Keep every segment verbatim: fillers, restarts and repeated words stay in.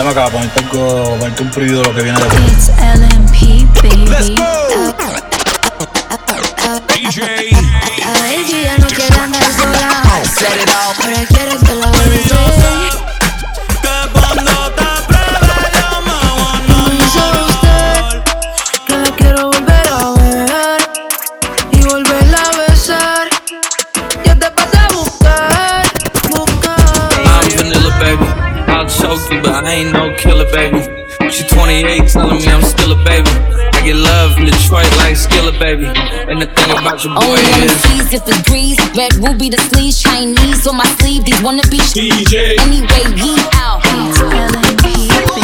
Dame acá, ponerte algo, ponerte un preview de lo que viene después. It's L M P, baby. Let's go. D J. A ver, yo ya no quiero andar sola. Set it off. Ahora quiero que la bebé. Que cuando te pruebe yo me voy a Dice usted que la quiero volver a ver y volverla a besar. Yo te pasé a buscar, buscar. I'm vanilla, baby. I'll choke you, but I ain't no killer, baby. She twenty-eight, telling me I'm still a baby. I get love in Detroit like Skillet, baby. And the thing about your boy only wanna is tease if it's breeze. Red ruby the sleeves, Chinese on my sleeve. These wanna be sh- D J. anyway, ye out. It's L M P, baby.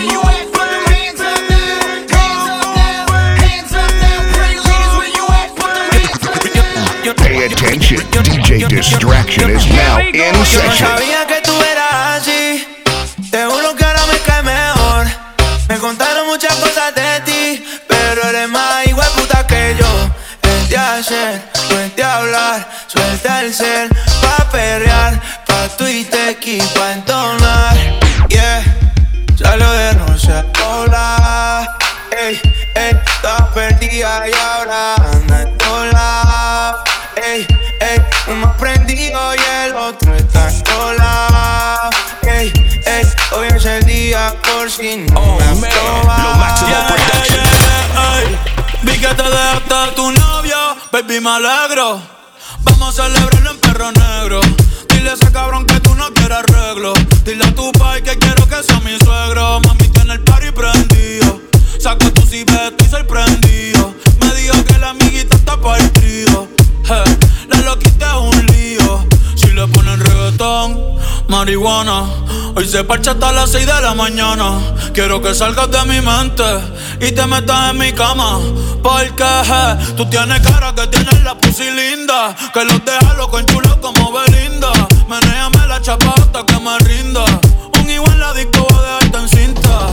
Pay attention, D J Distraction is now in Yo no session. sabía que tú eras así. Te juro que ahora me cae mejor. Me contaron muchas cosas de ti, pero eres más hijo de puta que yo. Vente a hacer, vente a hablar, suelta el cel pa' perrear, pa' Twitter y pa' entonar. Yeah, salió de noche a volar. Ey, ey, estás perdida y ahora anda en todos lados. Ey, ey, uno prendido y el otro está en todos lados. Ey, ey, hoy es el día por si no Oh me has man, probado. lo máximo Yeah, production. yeah, yeah, ey. Vi que te dejaste a tu novio, baby, me alegro. Vamos a celebrarlo en perro negro. Dile a ese cabrón que tú no quieres arreglo. Dile a tu pai que quiero que sea mi suegro. Mami tiene el party prendido. Saca tu cibeto y sorprendido. Me dijo que la amiguita está partido. Hey, la loquita es un lío. Si le ponen reggaetón, marihuana. Hoy se parcha hasta las seis de la mañana. Quiero que salgas de mi mente y te metas en mi cama. Porque hey, tú tienes cara que tienes la pussy linda. Que los deja loco en chulo como Belinda. Menéame la chapa hasta que me rinda. Un igual en la disco va a dejarte en cinta.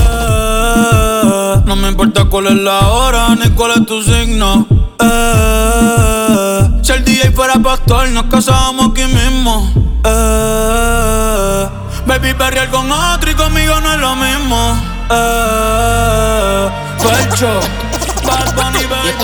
Eh, no me importa cuál es la hora ni cuál es tu signo. Eh, si el D J fuera pastor nos casábamos aquí mismo. Eh, baby, perrear con otro y conmigo no es lo mismo. Eh, Fercho, Bad Bunny, baby.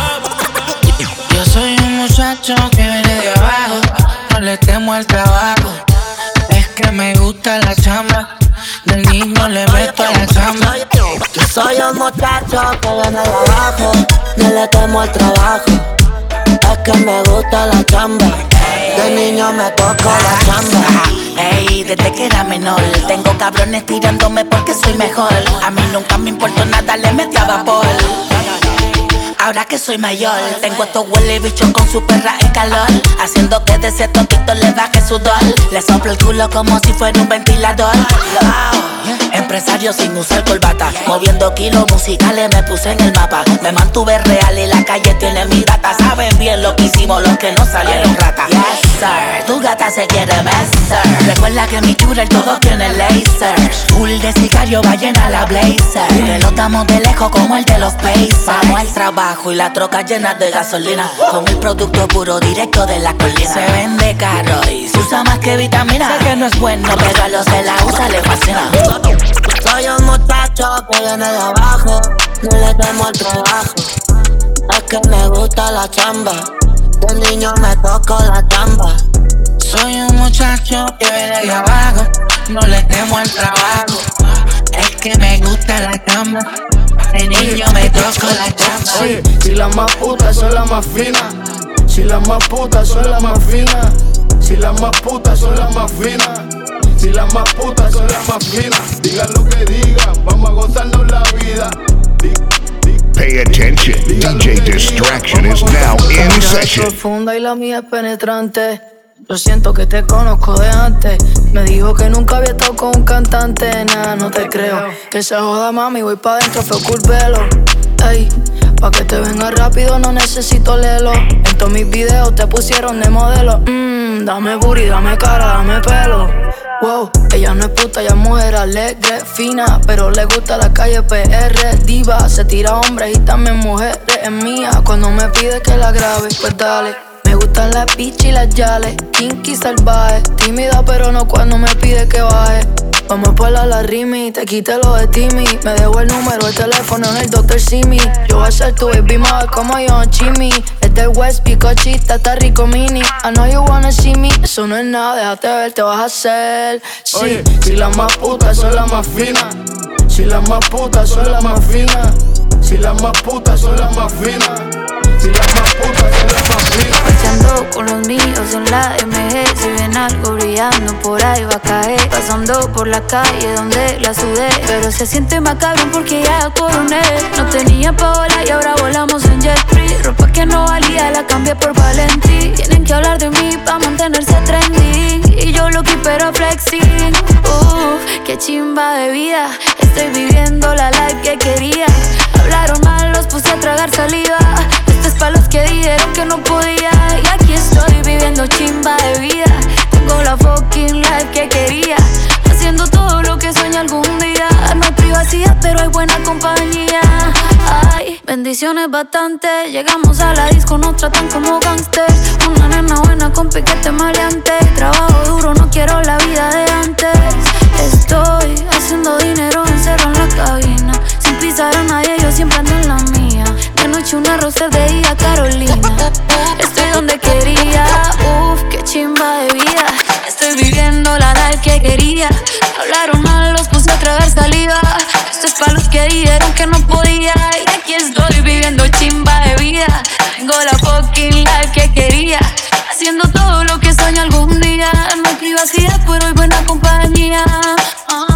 Yo soy un muchacho que viene de abajo, no le temo al trabajo. Es que me gusta la chamba, del niño le meto a la chamba. Yo soy un muchacho que viene de abajo, no le temo al trabajo. Es que me gusta la chamba, de niño me toco la chamba. Ey, desde que era menor, tengo cabrones tirándome porque soy mejor. A mí nunca me importó nada, le metí a vapor. Ahora que soy mayor, tengo estos huele bichos con su perra en calor, haciendo que de ese toquito le baje sudor. Le soplo el culo como si fuera un ventilador. Wow. Empresario sin usar corbata, moviendo kilos musicales me puse en el mapa. Me mantuve real y la calle tiene mi data. Saben bien lo que hicimos los que no salieron rata. Yes sir, tu gata se quiere besar. Recuerda que mi shooter todo tiene laser. Full de sicario va llena la blazer. Que lo damos de lejos como el de los Pacers. Vamos al trabajo y la troca llena de gasolina, con el producto puro directo de la colina. Se vende caro y se usa más que vitamina. Sé que no es bueno, pero a los que la usa le fascina. Soy un muchacho que viene de abajo, no le temo al trabajo. Es que me gusta la chamba, de niño me toco la chamba. Soy un muchacho que viene de abajo, no le temo al trabajo. Es que me gusta la chamba, de niño me toco la chamba. Oye, si las más putas son las más finas, si las más putas son las más finas, si las más putas son las más finas, si las más putas son las más finas. Digan lo que digan, vamos a gozarnos la vida. Pay attention, D J Distraction is now in Es session. profunda y la mía es penetrante. Yo siento que te conozco de antes. Me dijo que nunca había estado con un cantante. Nada, no te creo. Que se joda, mami, voy pa' dentro, fue cool velo. Ey, pa' que te venga rápido no necesito lelo. En todos mis videos te pusieron de modelo. Mmm, dame booty, dame cara, dame pelo. Wow, ella no es puta, ella es mujer alegre, fina, pero le gusta la calle P R. Diva, se tira hombres y también mujeres. Es mía, cuando me pide que la grabe, pues dale. Me gustan las bitch y las yales, kinky salvaje. Tímida pero no cuando me pide que baje. Vamos por la la Rimi, te quité lo de Timmy. Me dejó el número, el teléfono en el doctor Simi. Yo voy a ser tu baby mama como yo, Jimmy. Es del West, picochita, está rico mini. I know you wanna see me, eso no es nada, déjate ver, te vas a hacer. Sí, oye, si las más putas son las más finas. Si las más putas son las más finas. Si las más putas son las más finas. Si las más putas son las más finas. Marchando con los míos en la M G. Si ven algo brillando por ahí va a caer. Pasando por la calle donde la sudé. Pero se siente macabro porque ya coroné. No tenía pa' volar y ahora volamos en jet free. Ropa que no valía la cambié por Valentí. Tienen que hablar de mí pa' mantenerse trending. Y yo lo pero flexing. Uff, qué chimba de vida. Estoy viviendo la life que quería. Hablaron mal, los puse a tragar saliva. Esto es pa' los que dijeron que no podía. Y aquí estoy viviendo chimba de vida. Tengo la fucking life que quería. Haciendo todo lo que sueño algún día. No hay privacidad, pero hay buena compañía. Ay, bendiciones bastante. Llegamos a la disco, nos tratan como gangsters. Una nena buena con piquete maleante. Trabajo duro, no quiero la vida de antes. Estoy haciendo dinero encerrado en la cabina. Sin pisar a nadie, yo siempre ando en la mía. De noche una rosa, de día Carolina. Estoy donde quería, uff, qué chimba de vida. Estoy viviendo la life que quería. Hablaron mal, los puse a tragar saliva. Esto es pa' los que dijeron que no podía. Y aquí estoy viviendo chimba de vida. Tengo la fucking life que quería. Haciendo todo lo que sueño algún día. No hay privacidad, pero hay buena compañía. uh.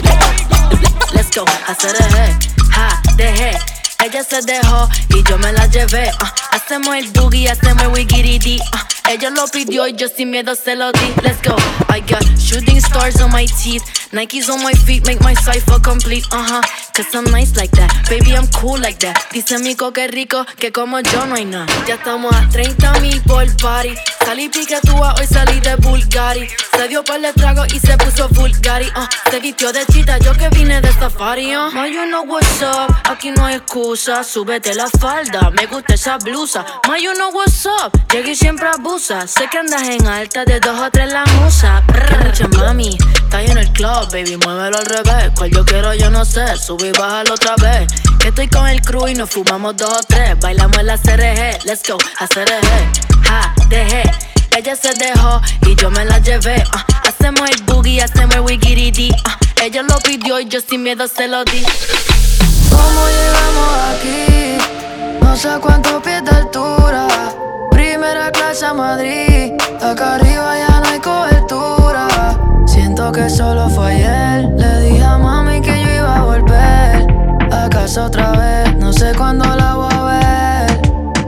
Let's go, hacer eje, ja, dejé. Ella se dejó y yo me la llevé. uh. Hacemos el boogie, hacemos el wigiridi. uh. Ella lo pidió y yo sin miedo se lo di. Let's go, I got shooting stars on my teeth. Nikes on my feet make my cipher complete. Uh-huh, cause I'm nice like that. Baby, I'm cool like that. Dice Mico que rico, que como yo no hay nada. Ya estamos a treinta mil por party. Salí piquetúa, hoy salí de Bulgari. Se dio par de trago y se puso Bulgari. uh. Se vistió de chita, yo que vine de safari. uh. Ma, you know what's up, aquí no hay excusa. Súbete la falda, me gusta esa blusa. Ma, you know what's up, llegué y siempre abusa. Sé que andas en alta, de dos o tres la musa. Mucha mami, está en el club, baby, muévelo al revés. Cual yo quiero, yo no sé, sube y bájalo otra vez. Que estoy con el crew y nos fumamos dos o tres. Bailamos en la C R G, let's go, a C R G. Ja, dejé, ella se dejó y yo me la llevé. uh. Hacemos el boogie, hacemos el wigiridi. uh. Ella lo pidió y yo sin miedo se lo di. ¿Cómo llegamos aquí? No sé cuántos pies de altura. Primera clase a Madrid. Acá arriba ya no hay cobertura. Siento que solo fue ayer. Le dije a mami que yo iba a volver a casa otra vez. No sé cuándo la voy a ver.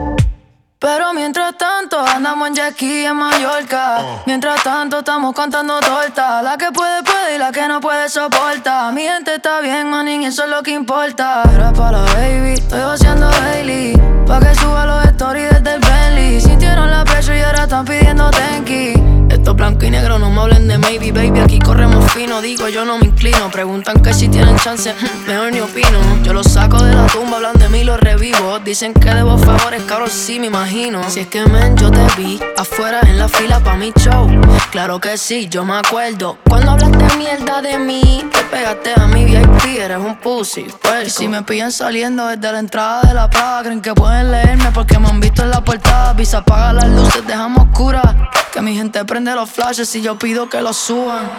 Pero mientras tanto andamos en jet ski en Mallorca. Mientras tanto estamos contando tortas. La que puede puede y la que no puede soporta. Mi gente está bien, manín, eso es lo que importa. Era para la baby, estoy haciendo daily. Pa' que suba los stories desde el Bentley. Sintieron la presión y ahora están pidiendo tenki. Esto blanco y negro, no me hablen de maybe, baby. Aquí corremos fino, digo yo no me inclino. Preguntan que si tienen chance, mejor ni opino. Yo los saco de la tumba, hablan de mí, los revivo. Dicen que debo favores, cabrón, sí me imagino. Si es que men, yo te vi afuera en la fila pa' mi show. Claro que sí, yo me acuerdo. Cuando hablaste mierda de mí, te pegaste a mi V I P, eres un pussy, puerco. Y si me pillan saliendo desde la entrada de la plaza, creen que pueden leerme porque me han visto en la portada. Visa, apaga las luces, dejamos oscuras. Que mi gente prende los flashes y yo pido que los suban.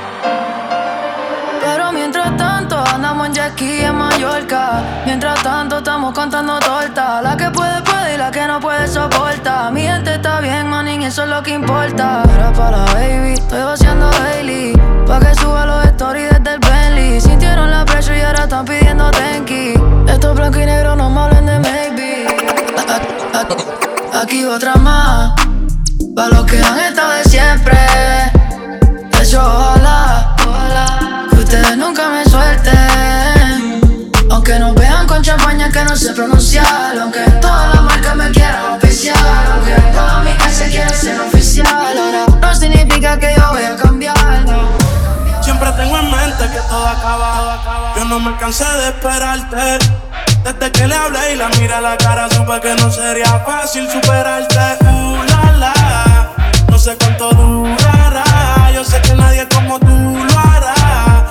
Pero mientras tanto andamos en jet ski en Mallorca. Mientras tanto estamos contando tortas. La que puede puede y la que no puede soporta. Mi gente está bien, manín, eso es lo que importa. Era para la baby, estoy vaciando daily. Pa' que suba los stories desde el Bentley. Sintieron la presión y ahora están pidiendo tenki. Estos blanco y negro no me hablen de maybe. Aquí otra más, pa' los que han estado de siempre. Eso ojalá, ojalá que ustedes nunca me suelten. Aunque nos vean con champaña que no sé pronunciar. Aunque todas las marcas me quieran oficial. Aunque toda mi casa quiera ser oficial. Ahora no significa que yo voy a cambiar, no. Siempre tengo en mente que todo acaba. Yo no me cansé de esperarte. Desde que le hablé y la miré a la cara, supe que no sería fácil superarte. Uh, la, la, no sé cuánto durará. Yo sé que nadie como tú lo hará.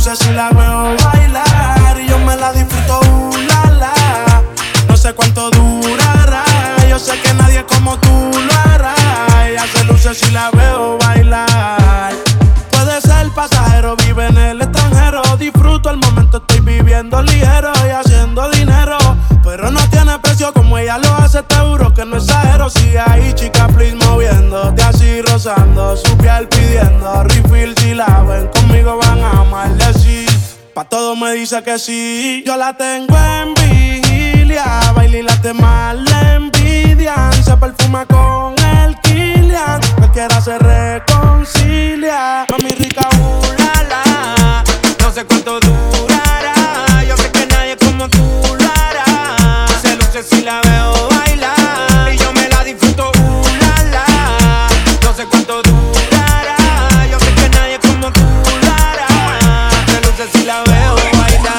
luces y la veo bailar y yo me la disfruto, uh, la, la. No sé cuánto durará, yo sé que nadie como tú lo hará. Ella se luce si la veo bailar. Puede ser pasajero, vive en el extranjero. Disfruto el momento, estoy viviendo ligero y haciendo dinero. Pero no tiene precio como ella lo hace, te juro que no exagero. Sigue ahí, chica, please, moviéndote así, rozando su piel, pidiendo refill. Si la ven conmigo van a maldecir. Pa' todo me dice que sí. Yo la tengo en vigilia, baila y la temas le envidian. Se perfuma con el Kilian, cualquiera se reconcilia. Mami rica, uh, la, la. No sé cuánto durará, yo sé que nadie como tú lo hará. Se luce si la veo bailar y yo me la disfruto, uh, la, la. No sé cuánto durará, yo sé que nadie como tú lo hará. Se luce si la veo bailar.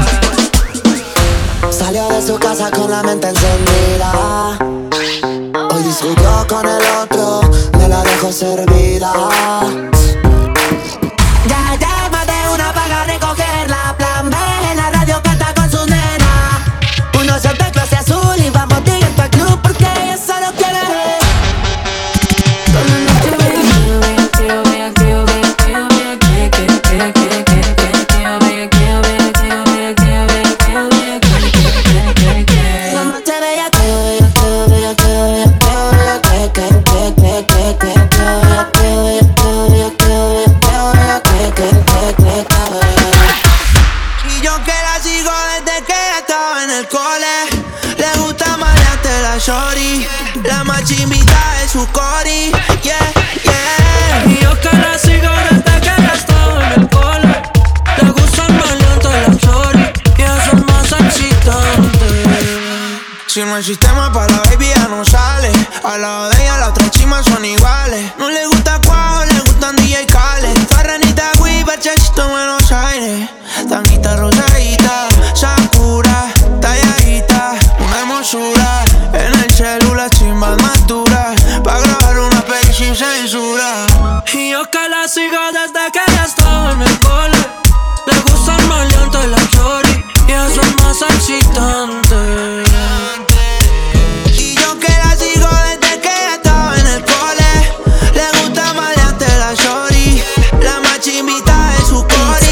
Salió de su casa con la mente encendida. Hoy discutió con el otro, me la dejó servida. Ya llama de una paga a recogerla. Plan B en la radio canta con su nena. Uno se ve clase azul y vamos directo al club porque ella solo quiere. Y yo que la sigo desde que estaba en el cole. Le gusta malearte la shorty, la más chimbita de su cori. Yeah, yeah. Y yo que la sigo desde que estaba en el cole. Le gusta malearte la shorty y eso es más excitante. Si no hay sistema para la baby ya no sale. Al lado de ella las otras chimas son iguales. No le gusta cuajo, le gustan D J Khaled. Farranita, Weaver, Chechito, Buenos Aires. Tanguita rosadita, Sakura, talladita, una hermosura. En el celular chimbas más duras, pa' grabar una peli sin censura. Y yo que la sigo desde que ella estaba en el cole. Le gusta el maleante y la shorty y eso es más excitante. Y yo que la sigo desde que ella estaba en el cole. Le gusta maleante la shorty, la más chimbita de su cori.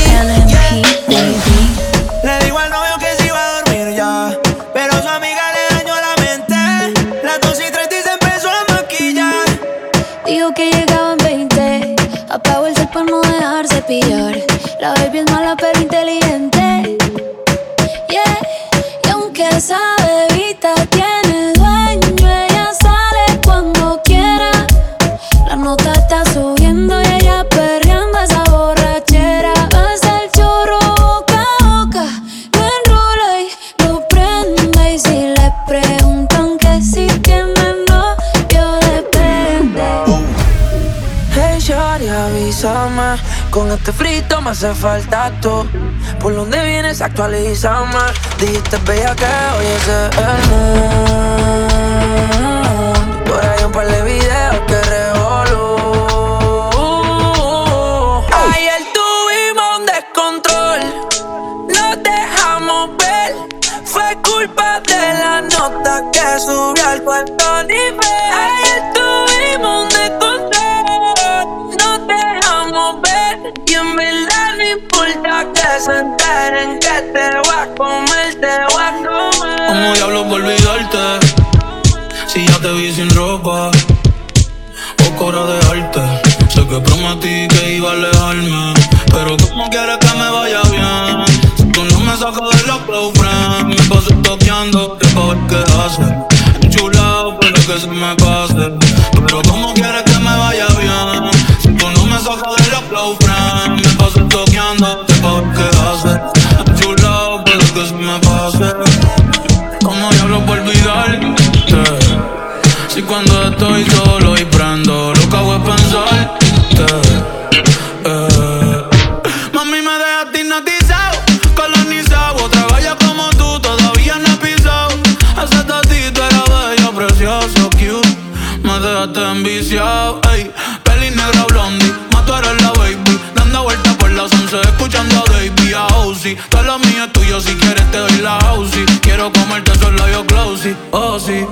Le digo al novio que se iba a dormir ya, pero su amiga le dañó la mente. Las dos y treinta y se empezó a maquillar. Dijo que llegaba en veinte, apagó el cel para no dejarse pillar. La baby es mala pero inteligente, yeah. Y aunque esa bebita tiene dueño, ella sale cuando quiera. La nota está subiendo y ella perreando esa borrachera. Hasta el chorro boca a boca, lo enrola y lo prende. Y si le preguntan que si tiene novio depende. Hey shorty, avísame, con este frito me hace falta tú. Por donde vienes, actualízame. Dijiste bella que hoy ese es el mood. Por ahí un par de videos que revolú. Ayer tuvimos un descontrol, nos dejamos ver. Fue culpa de la nota que subió al cuarto nivel. Ayer tuvimos un descontrol, nos dejamos ver. Y en verdad no importa que se enteren que te voy a comer, te voy a comer. ¿Cómo diablos por olvidarte? Si ya te vi sin ropa, poco hora de arte. Sé que prometí que iba a alejarme, pero ¿cómo quieres que me vaya bien? Si tú no me sacas de los close friends, me paso toqueando, que pa' ver qué hace. Enchulado, pero que se me pase. Pero ¿cómo quieres que me vaya bien? Si tú no me sacas de los close friends, me paso toqueando, que pa' ver qué hace. Enchulado, pero que se me pase. ¿Cómo diablos por olvidarte? Si cuando estoy solo y prendo, lo que hago es pensarte, eh. Mami, me dejaste hipnotizado, colonizado. Otra valla como tú, todavía no he pisado. Ese tatito era bello, precioso, cute. Me dejaste enviciado, ey. Peli negra blondie, más tú eres la baby. Dando vueltas por las once, escuchando a Davey. cozy. Todo lo mío es tuyo, si quieres te doy la housey. Quiero comerte solo yo closey, oh sí.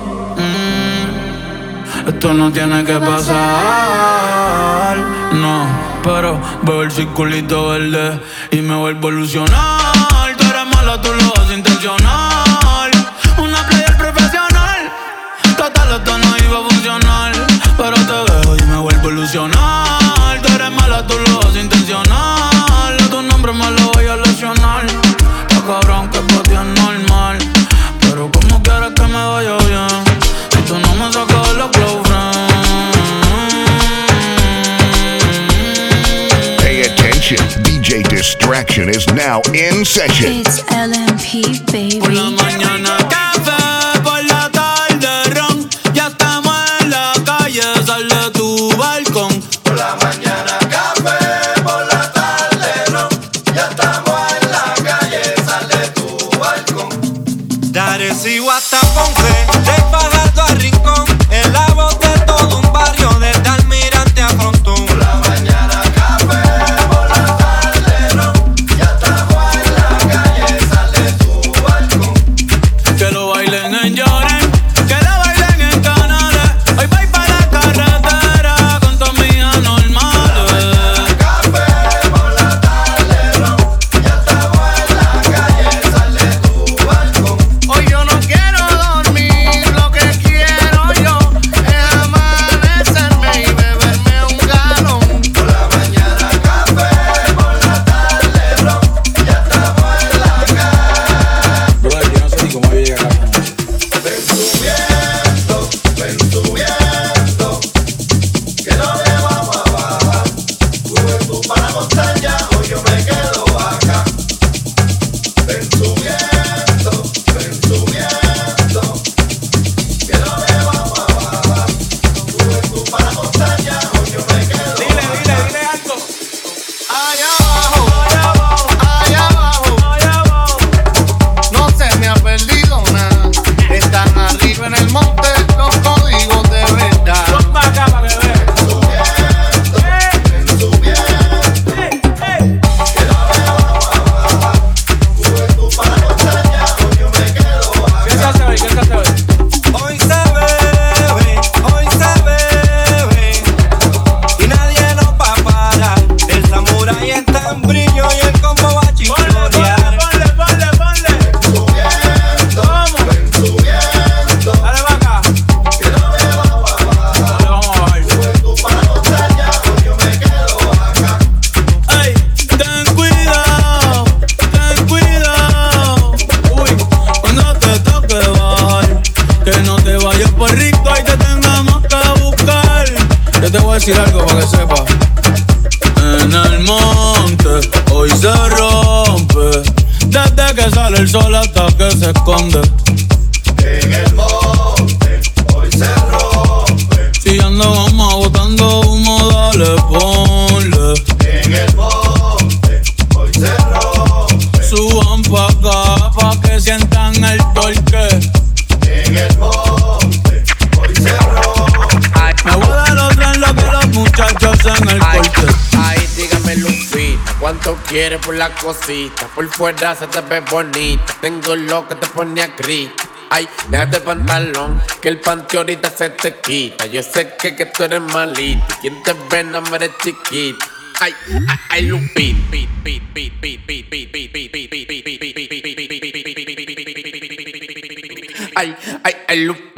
mm. Esto no tiene que pasar, no. Pero veo el circulito verde y me vuelvo a ilusionar. Tú eres mala, tú lo haces intencional. Una player profesional. Total, esto no iba a funcionar, pero te veo y me vuelvo a ilusionar. Tú eres mala, tú lo haces intencional. A tu nombre me lo voy a lesionar. Está cabrón que para ti es normal, pero ¿cómo quieres que me vaya bien si tú no me sacas de los close friends? Pay attention, D J Distraction is now in session. It's L M P, baby. Por la mañana café, por la tarde ron. Ya estamos en la calle, sal de tu balcón. Por la mañana café, por la tarde ron. Ya estamos en la calle, sal de tu balcón. De Arecibo hasta Ponce, de Fajardo a Rincón, en la voz de todo un barrio, desde Almirante a Frontón. Por la mañana café, por la tarde ron. Ya estamos en la calle, sal de tu balcón. Que lo bailen en Lloren, que lo bailen en Canales. Hoy voy para la carretera con tus amigas normales. Café por la tarde ron. Ya estamos en la calle, sal de tu balcón. Hoy yo no quiero dormir, lo que quiero yo es amanecerme y beberme un galón. Por la mañana café, por la tarde ron. Ya estamos en la calle. Brother, yo no sé ni cómo yo llegué a casa anoche. Ven subiendo, ven subiendo, que no le vamos a bajar. Sube tú para la montaña, hoy yo me quedo acá. Ven subiendo, ven subiendo, que no le vamos a bajar. Sube tú para la montaña, hoy yo me quedo acá. Dile, dile, dile algo. Allá abajo, allá abajo, allá abajo, allá abajo. No se me ha perdido nada. Están arriba en el monte los códigos de verdad. Son para acá para que vean. Ven subiendo, que no le vamos a bajar. Sube tú para la montaña, hoy yo me quedo ¿Qué se acá. hace hoy? ¿Qué se hace hoy? Hoy se bebe, hoy se bebe, y nadie nos va a parar. El samurái está en brillo y el combo va a Ponle, chingonear. ponle, ponle, ponle. Subiendo, ¿Cómo? ven subiendo, Dale para acá. que no le vamos a bajar. Dale, vamos a bajar. Sube tú para la montaña, hoy yo me quedo acá. Ey, ten cuidado, ten cuidado. Uy, cuando te toque bajar, que no te vayas por rico y te tengamos que buscar. Yo te voy a decir algo para que sepas. En el monte hoy se rompe, desde que sale el sol hasta que se esconde. En el monte, hoy se rompe. Si andamos botando humo, dale, ponle. En el monte, hoy se rompe. Suban pa' acá pa' que sientan el torque. En el monte, hoy se rompe. Me voy a dar otra en lo que los muchachos en el corte. Ay, dígame Lupita, ¿cuánto quieres por la cosita? Por fuera se te ve bonita, tengo lo que te pone a gritar. Ay, déjate el pantalón, que el panty ahorita se te quita. Yo sé que, que tú eres malita, quien te ve no me eres chiquita. Ay, ay, ay, Lupita. Ay, ay, ay, Lupita.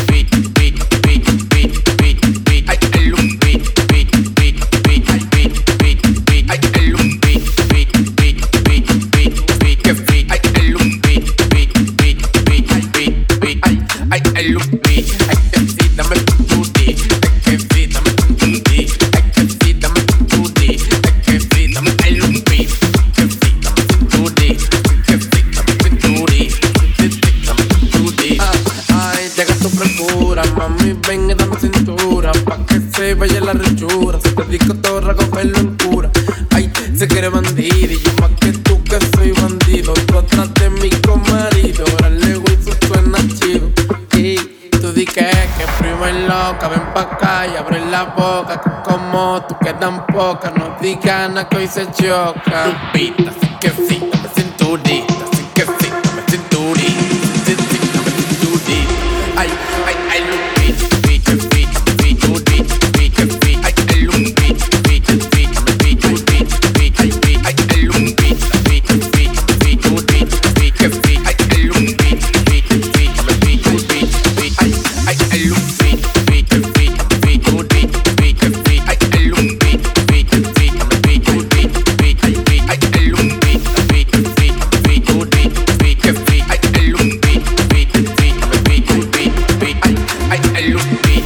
Vaya la rechura, se te disco torra con pelo en cura. Ay, se quiere bandido y yo más que tú que soy bandido. Tú atrás de mí con marido, ahora le güey eso suena chido. Y tú di que, que prima es loca, ven pa' acá y abre la boca. Que como tú quedan pocas, no digas nada que hoy se choca. Lupita, sí que sí, me siento cinturita, así que sí, dame cinturita, sí, sí, dame cinturita. Ay, ay, ay, look, bitch, bitch, bitch, bitch, bitch, bitch, bitch, ay, ay, look, bitch, bitch, bitch, bitch, bitch, bitch, ay, bitch, ay, ay, look, bitch, bitch, bitch, bitch, bitch, bitch, bitch, ay, ay, look, bitch, bitch, bitch, bitch, bitch, bitch, ay, ay, ay, look, bitch, bitch, bitch, bitch, bitch, bitch, bitch, ay, ay, look, bitch, bitch, bitch, bitch, bitch, bitch, ay, bitch, ay, ay, look, bitch, bitch, bitch, bitch, bitch, bitch, ay, ay, look, bitch, bitch, bitch, bitch, bitch, bitch, ay, ay, ay, look, bitch.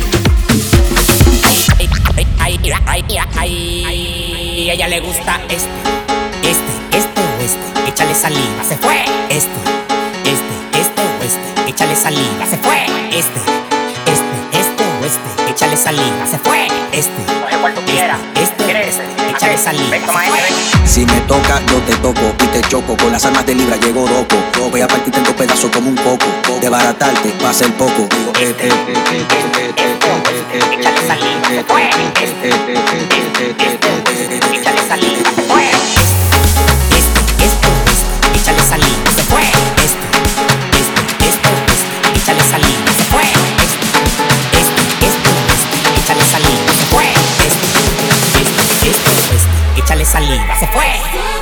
Ay, ay, ay, ay, ay, a ella le gusta este, este, este o este, échale saliva, se fue. Este, este, este o este, échale saliva, se fue. Este, este, este o este, échale saliva, se fue. Este, coge cual tú quieras, este, este, échale saliva, se fue. Si me toca, yo te toco y te choco. Con las armas de libra llego loco. Voy a partirte en dos pedazos como un coco. De baratarte va a ser poco. Este, este, este, este, échale saliva, se fue. Este, este, este, este, échale saliva, se fue. Este, este, este, échale saliva, se fue. Este, este, este, este, échale saliva, se fue. Este, este, este, échale saliva, se fue. Este, este, este, este, échale saliva, se fue.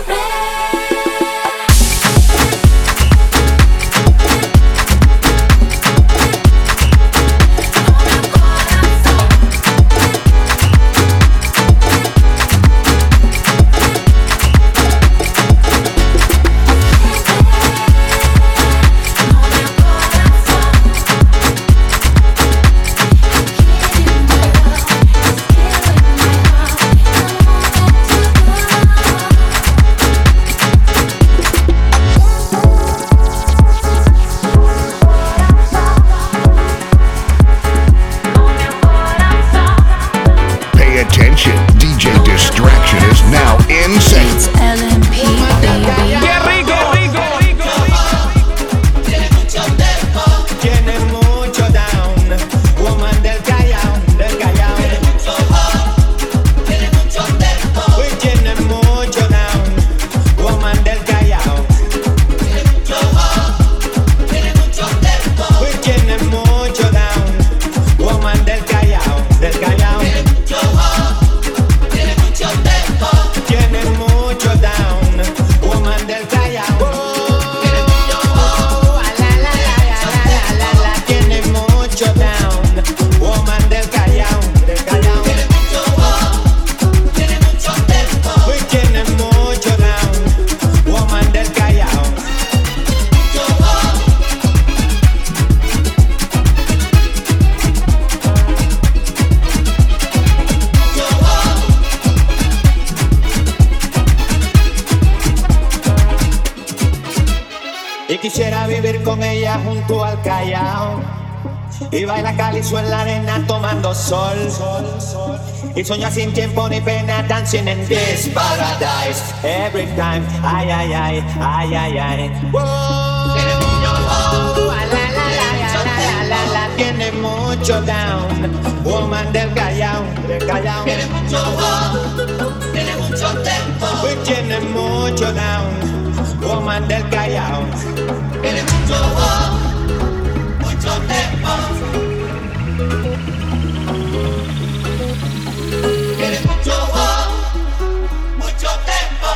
Quisiera vivir con ella junto al Callao y baila calizo en la arena tomando sol. Y sueño sin tiempo ni pena, dancing in this paradise. Every time, ay, ay, ay, ay, ay, ay. Tiene mucho wow, la, la, la, la, la, la, la, tiene mucho down. Woman del Callao, del Callao. Tiene mucho wow, tiene mucho tempo. Tiene mucho down. Woman del Callao. Tiene mucho wow, mucho tempo. Tiene mucho wow, mucho tempo.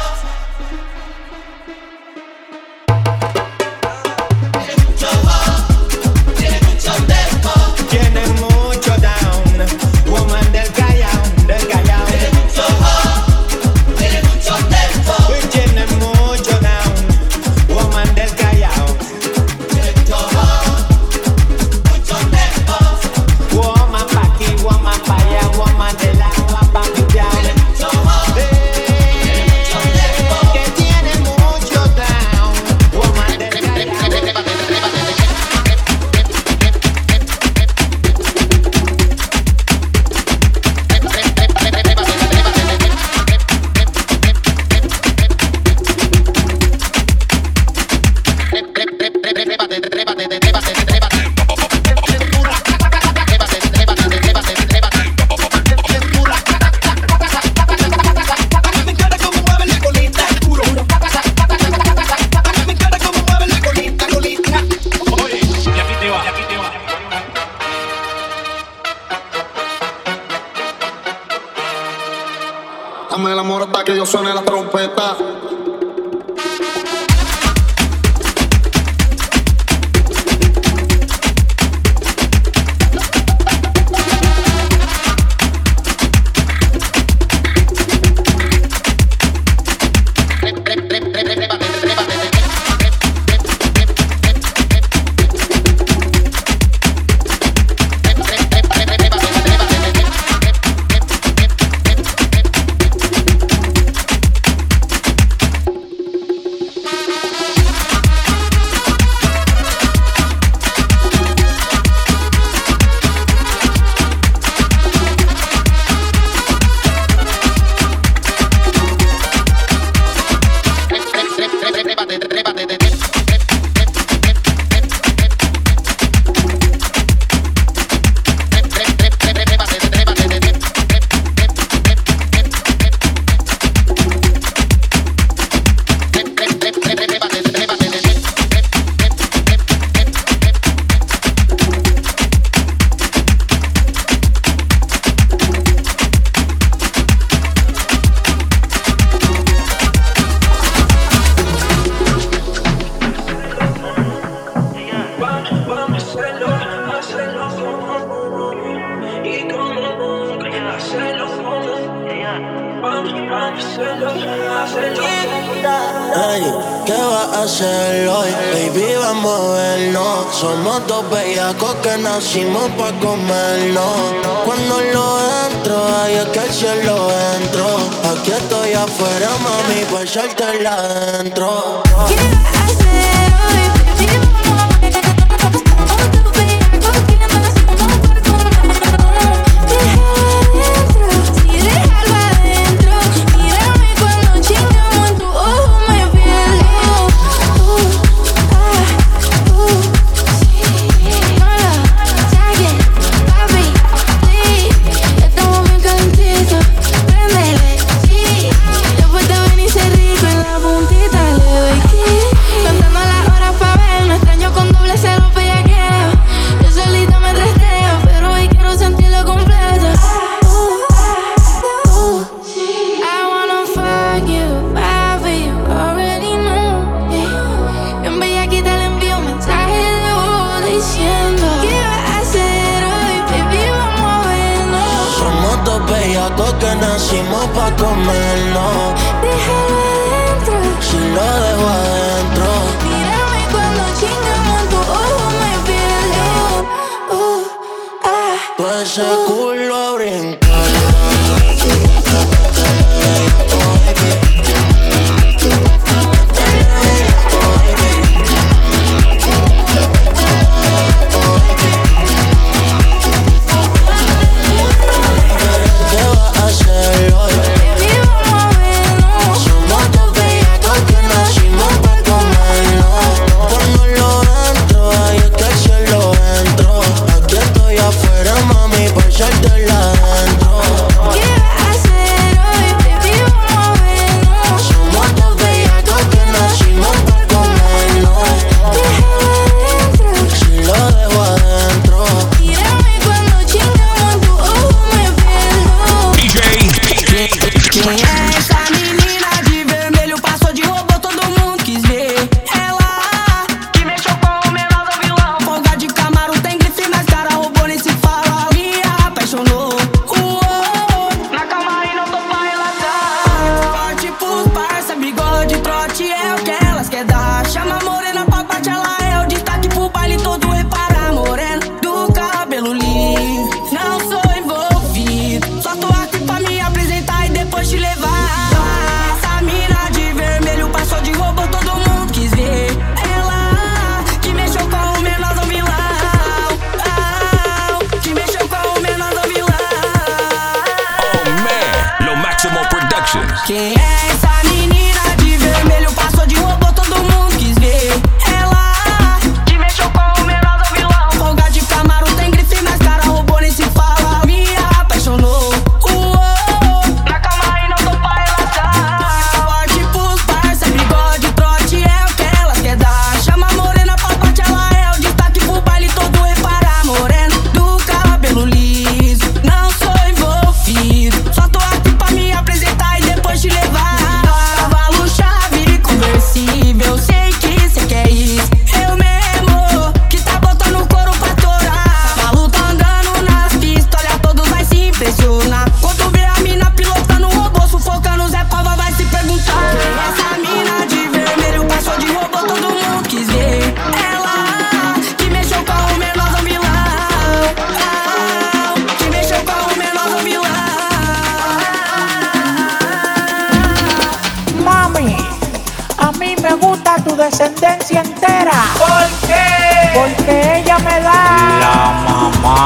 Tiene mucho wow, tiene mucho tempo. Tiene mucho down. Woman del Callao, del Callao. Tiene mucho wow, tiene mucho tempo. Tiene mucho down. Woman del Callao. Tiene Dame el amor hasta que yo suene la trompeta. Ey, ¿qué vas a hacer hoy? Baby, vamos a vernos. Somos dos bellacos que nacimos pa' comernos. Cuando lo entro, ay, es que el cielo entró. Aquí estoy afuera, mami, por echártela adentro. ¿Qué vas a hacer hoy? Baby, vamos a vernos. Somos dos bellacos que nacimos pa' comernos. Déjalo adentro, sí, déjalo adentro. Mírame cuando chingamos en tu ojo, me pierdo. Uh, ah, uh, sí. Mala, saque, papi, sí. Estamos bien calentitos, préndele, sí. Después de venirse rico en la puntita le doy kick. Contando las horas pa' ver, no extraño con doble cero bellaqueo. Yo solita me resteo, pero hoy quiero sentirlo completo. Uh, I wanna fuck you, papi, you already know. Yeah. En bellaquita le envío un mensaje de voz diciendo: ¿qué vas a hacer hoy, baby? Vamos a vernos. Somos dos bellacos que nacimos pa' comernos. Déjalo adentro, si lo dejo adentro. Mírame cuando chingamos en tu ojo, me pierdo. Uh, ah, todo ese culo a brincar. ¿Qué vas a hacer hoy? Baby, vamos a vernos. Somos dos bellacos que nacimos pa' comernos. Cuando lo entro, ay, es que el cielo entró. Aquí estoy afuera, mami, por echártela adentro. ¿Qué vas a hacer hoy? Baby, vamos a vernos. Somos dos bellacos que nacimos pa' comernos. Déjalo adentro, si lo dejo adentro. Mírame cuando chingamos en tu ojo, me pierdo. D J. Quem é essa menina de vermelho? Passou de robô, todo mundo quis ver. Ela que mexeu com o menor do vilão. Folga de Camaro, tem grife, mas cara robô nem se fala. Me apaixonou. Uou, na calma e não tô pra relatar. Forte pros parça, bigode, trote é o que elas quer dar. Chama a morena pra parte, ela é o destaque pro baile todo. Repara, morena do cabelo liso. Não sou envolvido, só tô aqui pra me apresentar e depois te levar. Essa mina de vermelho passou de robô, todo mundo quis ver. Ela que mexeu com o menor do vilão. Ah, que mexeu com o menor do vilão. Oh man, Lo Maximo Productions. Quem é essa menina de vermelho? Passou de robô, todo mundo quis ver. Ela que mexeu com o menor do vilão. Folga de Camaro, tem grife, mas cara robô nem se fala. Me apaixonou. Uou, na calma e não tô pra relatar. Forte pros parça, bigode, trote é o que elas quer dar. Chama a morena pra parte, ela é o destaque pro baile todo. Repara, morena do cabelo liso. Não sou envolvido, só tô aqui pra me apresentar e depois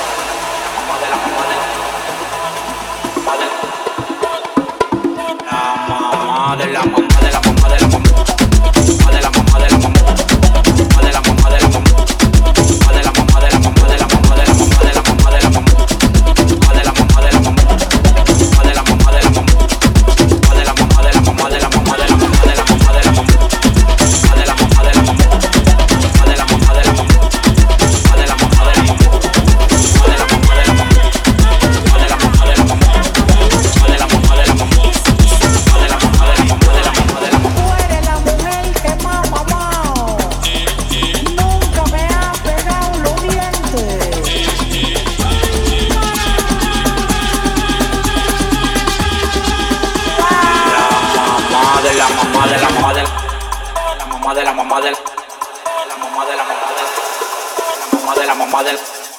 mamá de la mamá de la mamá de la mamá de la mamá de la mamá de la